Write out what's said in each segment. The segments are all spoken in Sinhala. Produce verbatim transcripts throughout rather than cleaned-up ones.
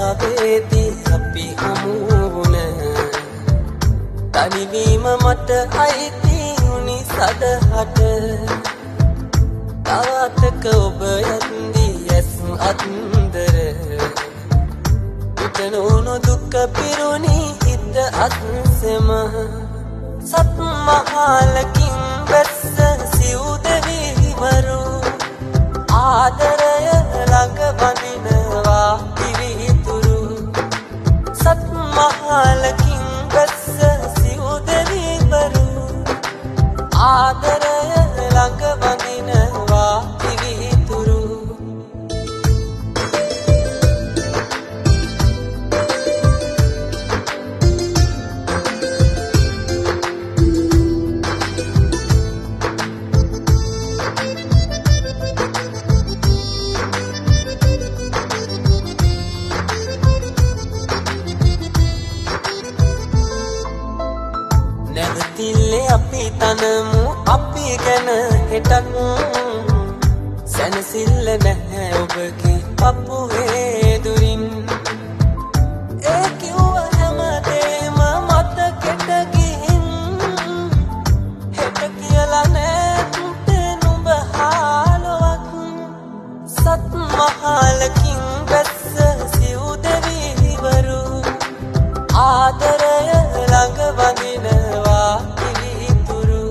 වෙලාවේදී අපි හමු වුණ තනිවීම මට අයිති වුණි සදහට තාතක ඔබ යන්දී ඇස් අත්දර පිටනෝනු දුක පිරුණි හිත අත්සෙම සත් මහලකින් වැස්ස සිව්දෙවිවරු ආදරය ළඟ වඳිනවා පිවිතුරු සත් මහලකින් වැස්ස සිව්දෙවිවරු ආදරය ළඟ වඳිනවා පිවිතුරු නැවතිල්ලේ අපි තනමු අපි ගැන හෙටක් සැනසිල්ල නැහැ ඔබගේ පපුවේ දුරින් ඒ කිව්ව හැමදේම මතකෙට ගිහින් හෙට කියලා නැත්තේ නුඹ හාලුවක් සත් මහලකින් වැස්ස සිව්දෙවිවරු ආදරය ළඟ වඳිනවා පිවිතුරු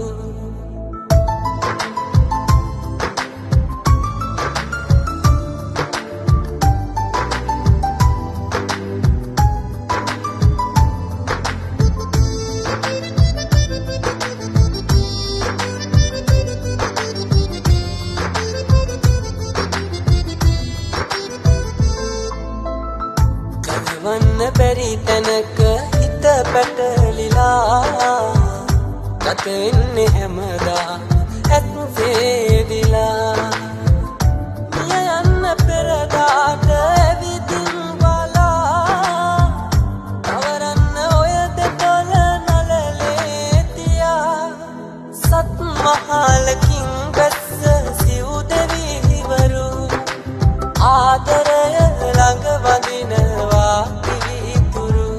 ගලවන්න බැරි තැනක හිත පැටලිලා ගත වෙන්නේ හැමදා ඇත් වේදිලා මිය යන්න පෙරදාට ඇවිදින් බලා තවරන්න ඔය දෙතොල නලලේ තියා සත් මහලකින් වැස්ස සිව්දෙවිවරු ආදරය ළඟ වඳිනවා පිවිතුරු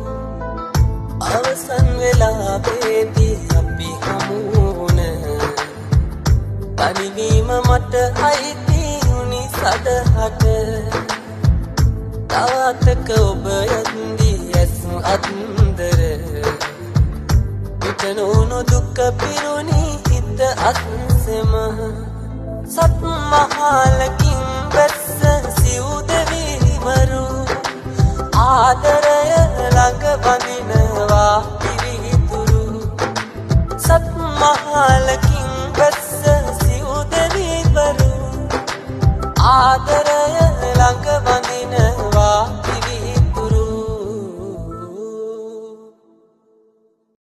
අවසන් වෙලාවේදී අපි හමු වුණ තනිවීම මට අයිති වුණි සදහට තාතක ඔබ යන්දී ඇස් අත්දර පිටනෝනු දුක පිරුණි හිත අත්සෙම සත් මහලකින්